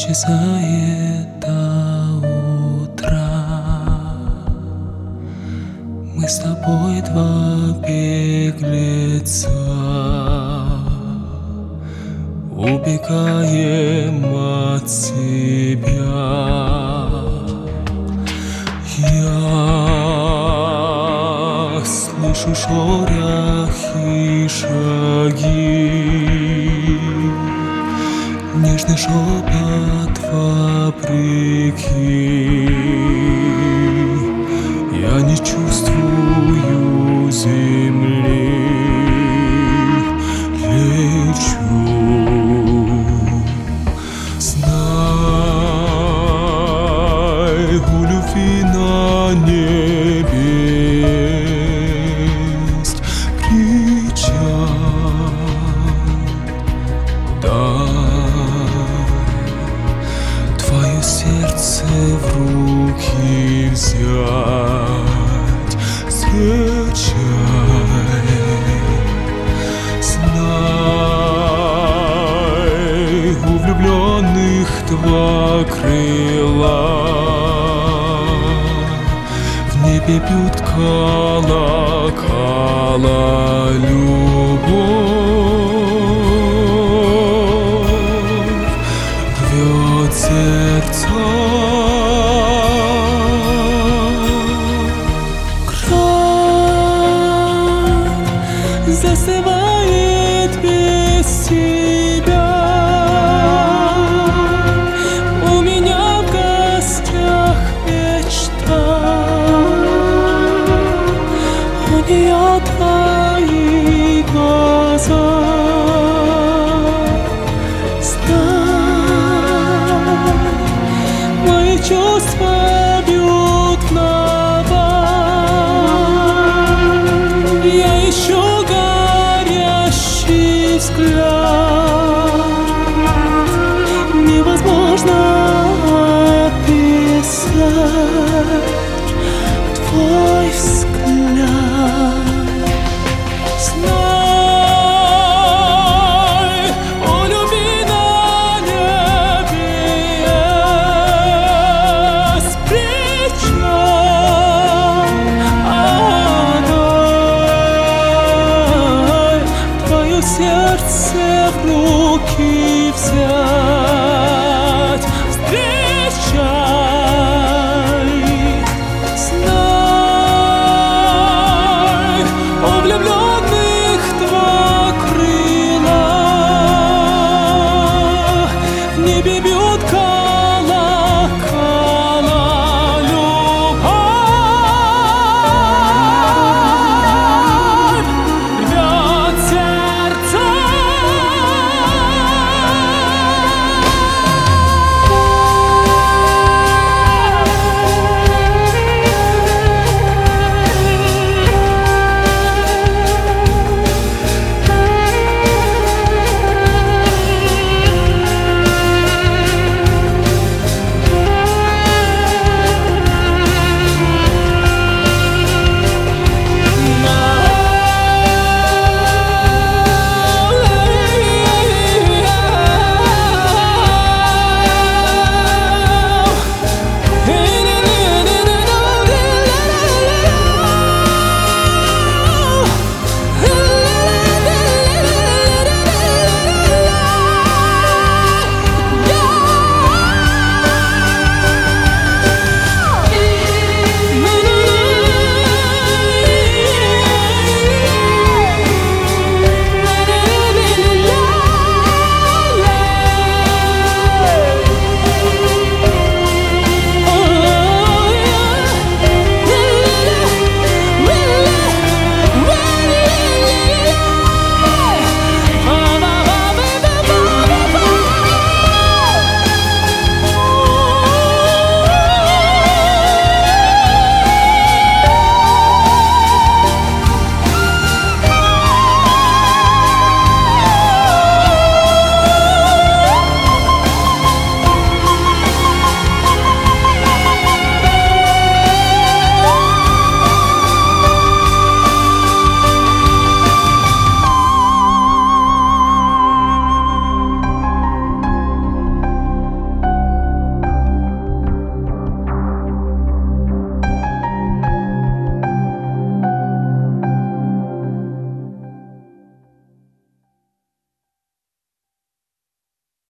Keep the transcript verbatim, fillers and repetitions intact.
исчезает до утра. Мы с тобой два беглеца, убегаем от себя. Я слышу шорохи, шаги, нежный шепот вопреки. Я не чувствую земли, лечу. Знай, у любви на небе есть кричат, дай твое сердце в руки взять, скачай. Знай, у влюбленных два крыла, в небе бьют колокола, любовь рвет сердца. Край застывает без тебя. У меня в гостях мечта, у нее твои глаза. Знай, мои чувства бьют набат. Я ищу горящий взгляд.